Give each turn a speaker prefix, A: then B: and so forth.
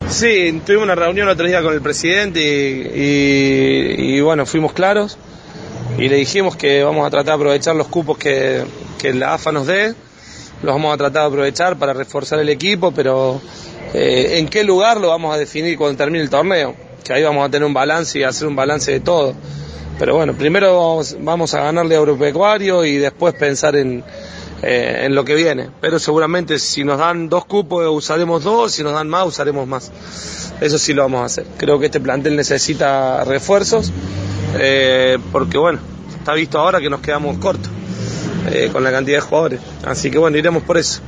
A: Sí, tuvimos una reunión el otro día con el presidente y bueno, fuimos claros y le dijimos que vamos a tratar de aprovechar los cupos que la AFA nos dé, los vamos a tratar de aprovechar para reforzar el equipo, pero en qué lugar lo vamos a definir cuando termine el torneo, que ahí vamos a tener un balance y hacer un balance de todo. Pero bueno, primero vamos a ganarle a Agropecuario y después pensar en lo que viene, pero seguramente si nos dan 2 cupos usaremos 2, si nos dan más usaremos más, eso sí lo vamos a hacer. Creo que este plantel necesita refuerzos, porque bueno, está visto ahora que nos quedamos cortos con la cantidad de jugadores, así que bueno, iremos por eso.